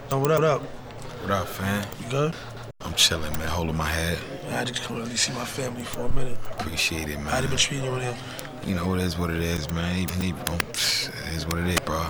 Oh, what up? What up, fam? You good? I'm chilling, man, holding my head. I had to come see my family for a minute. Appreciate it, man. How they been treating you in here? You know, it is what it is, man. It is what it is, bro.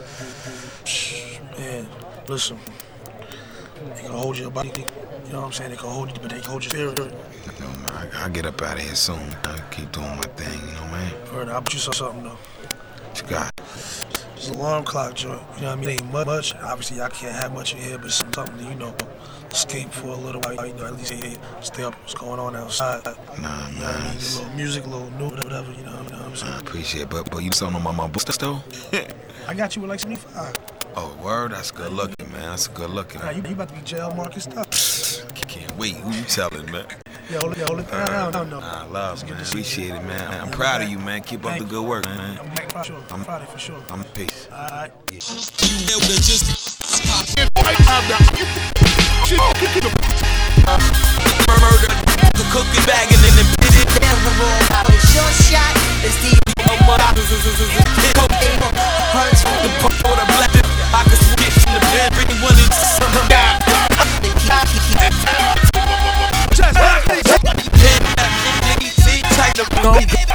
Man, listen. They can hold your body, you know what I'm saying? They can hold you, but they can hold your spirit. You know, man, I'll get up out of here soon. I'll keep doing my thing, you know, man? Word, I'll put you something, though. What you got? It's an alarm clock joint, you know what I mean? It ain't much. Obviously, y'all can't have much in here, but it's something to, you know, escape for a little while, you know, at least stay up what's going on outside. Nah, you know what I mean? man. A little music, a little new, whatever, you know what I'm saying? I appreciate it, but you something on my booster though? I got you with like 75. Oh, word? That's good looking, man. That's good looking. Nah, you about to be jail market stuff. Can't wait. Who you telling, man? Hold it down. No. I love, man. Appreciate it, man. I'm proud of you, man. Keep up the good work, man. I'm proud of you for sure. I'm peace. All right. Murder, the cooking bag and then the pit. Short shot, it's the Hunch, the pump or the black. I can switch from the bed, bring one in some guy. Just tight the go.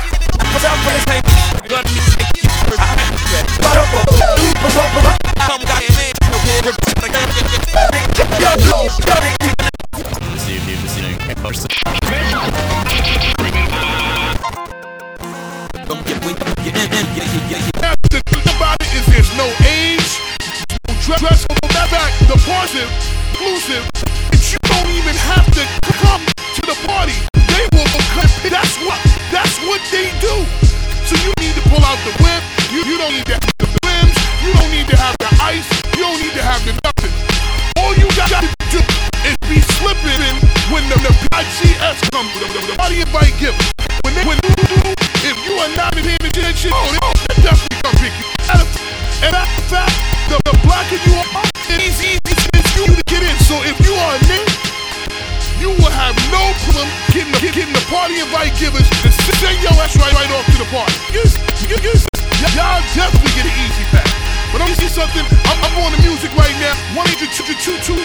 The thing about it is there's no age, no dress, no fact, the party's exclusive. You don't even have to come to the party. They will come. That's what they do. So you need to pull out the whip. You don't need to have the rims. You don't need to have the ice. You don't need to have the nothing. All you got to do is be slipping when the IGS comes. The party invite gift. If you are not paying attention, they definitely come pick you. And that fact, the blacker you are, it's easy for you to get in. So if you are a nigga, you will have no problem getting the party invite givers to send your ass right off to the party. Y'all definitely get an easy pass. But I'm gonna see something. I'm on the music right now. 1-800-222